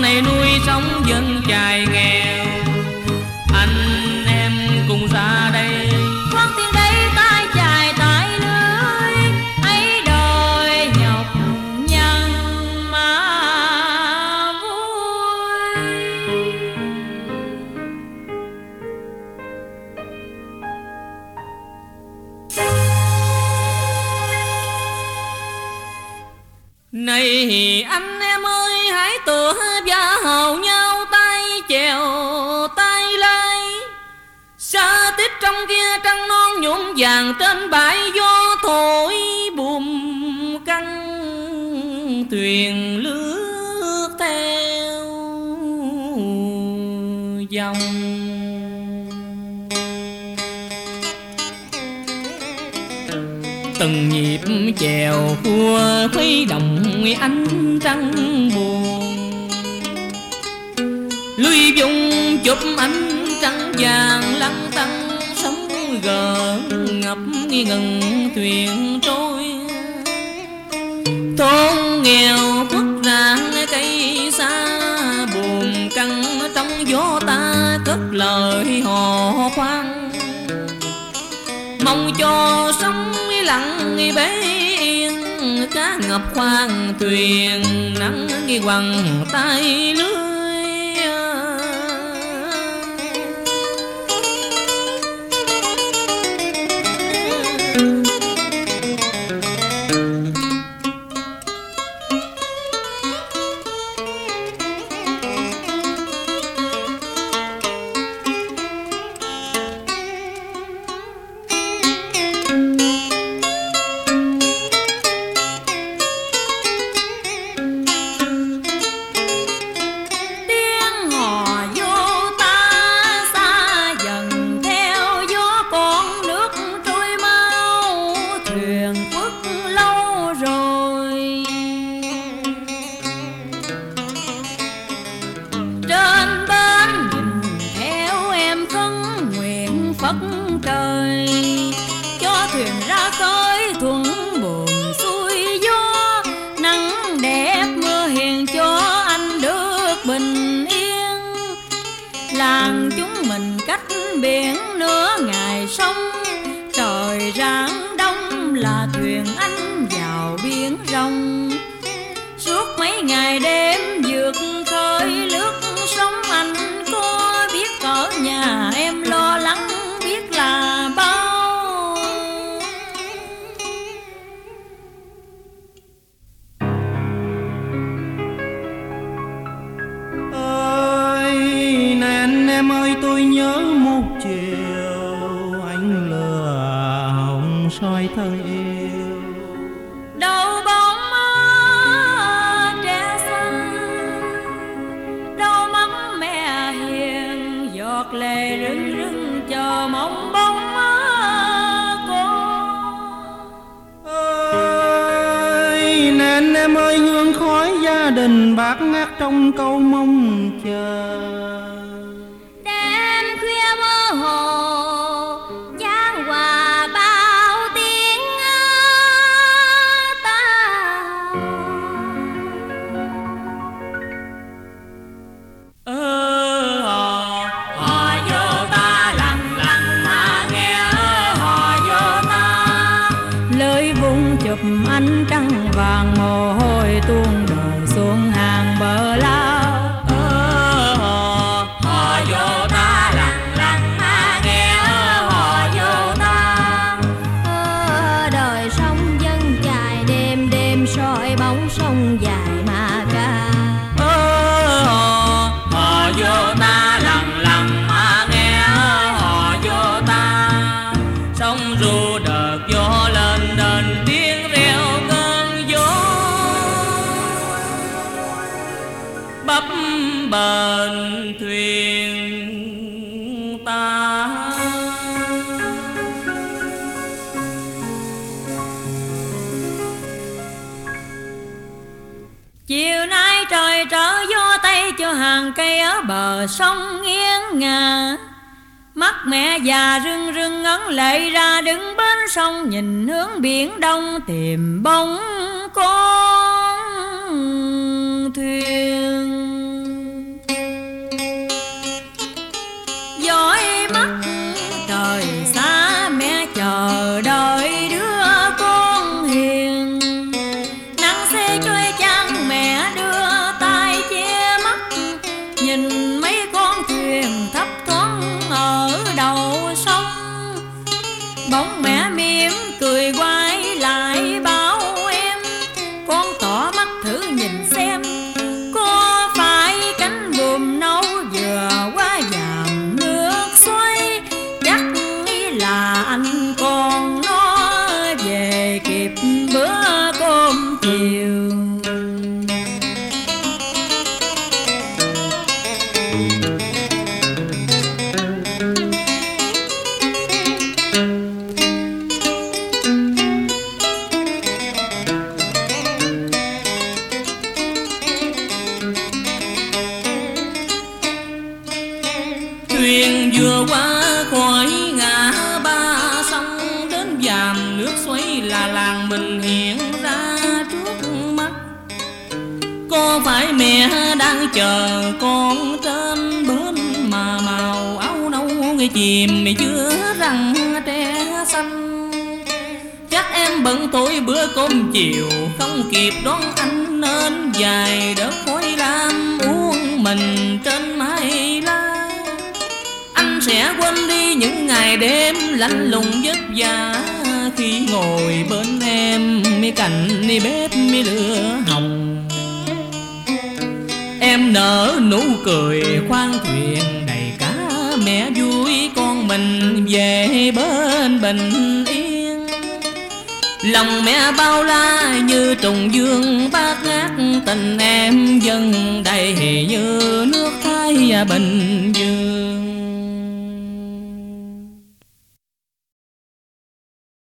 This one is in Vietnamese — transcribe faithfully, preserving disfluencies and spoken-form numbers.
này nuôi sống dân chài nghèo. Anh em cùng ra đây khoan tiền đây tay chài tay lưới, ấy đời nhọc nhằn mà vui. Này anh em ơi, hãy tựa vào nhau tay chèo tay lái, xa tít trong kia trăng non nhuộm vàng trên bãi gió thổi buồm căng, thuyền lướt theo dòng. Từng nhịp chèo cua khuấy động ánh trăng buồn, lưới vùng chụp ánh trăng vàng lăn tăn, sóng gợn ngập ngừng thuyền trôi. Thôn nghèo khuất rạng cây xa, buồn căng trong gió ta cất lời hò khoan, mong cho sóng lặng bế yên, cá ngập khoang thuyền nắng quằn tay lưới. Bát ngát trong câu mong chờ, đêm khuya mơ hồ giáng hòa bao tiếng ta. Ơ hò hò vô ta lặng lặng mà nghe hò vô ta, lưới vung chụp ánh trăng vàng mồ hôi tuôn đổ xuống hàng bờ lao. Ơ hò hò vô ta lặng lặng mà nghe hò vô ta. Ơ đời sông dân chài đêm đêm soi bóng sông dài mà ca. Ơ hò hò vô ta lặng lặng mà nghe hò vô ta, sông ru đợt gió lên đền tiếng reo cơn gió, bấp bềnh thuyền ta. Chiều nay trời trở gió tây cho hàng cây ở bờ sông nghiêng ngả, mắt mẹ già rưng rưng ngấn lệ ra đứng bên sông nhìn hướng biển đông tìm bóng con thuyền. vừa qua khỏi ngã ba sông, đến dàm nước xoáy là làng mình hiện ra trước mắt. Có phải mẹ đang chờ con trên bến mà màu áo nâu người chìm giữa răng tre xanh? Chắc em bận tối bữa cơm chiều không kịp đón anh, nên dài đớt khói lam uống mình trên mái lá. Anh sẽ quên đi những ngày đêm lạnh lùng vất vả, khi ngồi bên em mi cạnh mi bếp mi lửa hồng. Em nở nụ cười khoan thuyền đầy cá, mẹ vui con mình về bên bình yên. Lòng mẹ bao la như trùng dương bát ngát, tình em dâng đầy như nước Thái bình